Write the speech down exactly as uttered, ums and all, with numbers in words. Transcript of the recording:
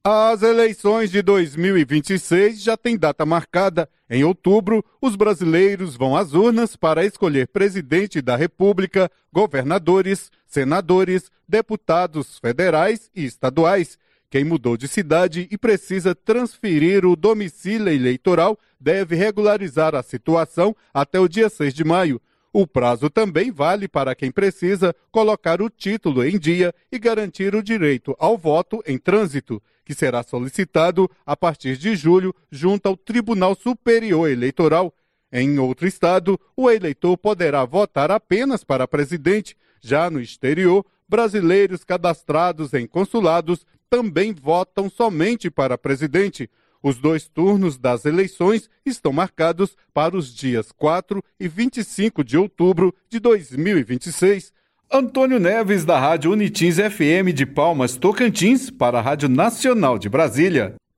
As eleições de dois mil e vinte e seis já têm data marcada. Em outubro, os brasileiros vão às urnas para escolher presidente da República, governadores, senadores, deputados federais e estaduais. Quem mudou de cidade e precisa transferir o domicílio eleitoral deve regularizar a situação até o dia seis de maio. O prazo também vale para quem precisa colocar o título em dia e garantir o direito ao voto em trânsito, que será solicitado a partir de julho junto ao Tribunal Superior Eleitoral. Em outro estado, o eleitor poderá votar apenas para presidente. Já no exterior, brasileiros cadastrados em consulados também votam somente para presidente. Os dois turnos das eleições estão marcados para os dias quatro e vinte e cinco de outubro de dois mil e vinte e seis. Antônio Neves, da Rádio Unitins F M de Palmas, Tocantins, para a Rádio Nacional de Brasília.